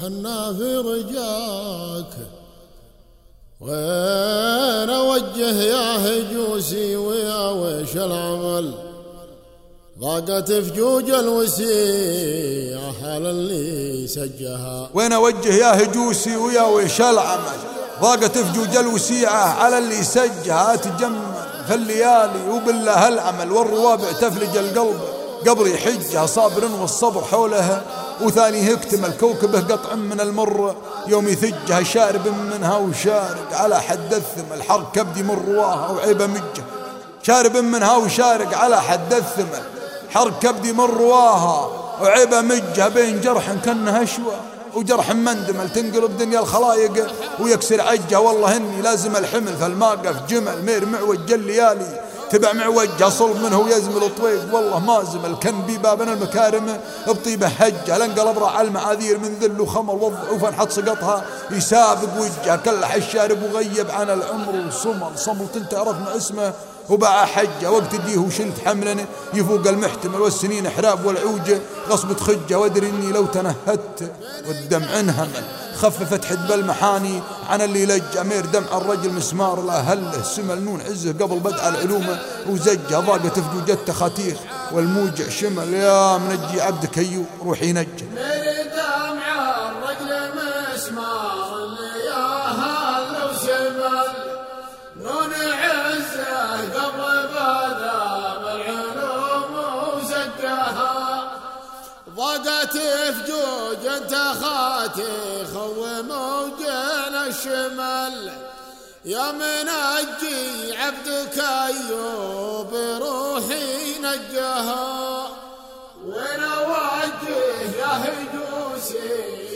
وحنا في رجاك. وين اوجه يا هجوسي ويا ويش العمل؟ ضاقت فجوج الوسيع على اللي سجها. وين اوجه يا هجوسي ويا ويش العمل؟ ضاقت فجوج الوسيعة على اللي سجها. اتجمل في الليالي وبالله العمل، والروابع تفلج القلب قبل يحجها. صابر والصبر حولها وثاني يكتمل كوكبه قطع من المر يوم يثجها. شارب منها وشارق على حد الثمل، الحرق كبدي من رواها وعيبه مجه. شارب منها وشارق على حد الثمل، حرق كبدي من رواها وعيبه مجه. بين جرح كانها شوى وجرح مندمل، تنقلب دنيا الخلايق ويكسر عجه. والله اني لازم الحمل فالماقف جمل، مير معوج الليالي تبع معوجها. صلب منه ويزمل طويق والله ما زمل. كان بي بابنا المكارم بطيبه حجه، لانقلب راع المعاذير من ذل وخمر والضعوف انحط سقطها يسابق وجهه. كلح الشارب وغيب عن العمر وصمل. صملت انت عرفنا اسمه وباع حجه، وقت ديه وشلت حملا يفوق المحتمل. والسنين حراب والعوجه غصبة خجه، وادري اني لو تنهدت والدمع انهمل خففت حدب المحاني عن اللي لج. امير دمع الرجل مسمار لا هله سمل، نون عزه قبل بدء العلوم وزجه. ضاقت فجوج التخاتيخ والموجع شمل، يا منجي عبدك ايوب روحي نجه. ضاقت فجوج انت خاتي خوم وجينا الشمل، يا منجي عبدك ايوب روحي نجها. وين اوجه يا هجوسي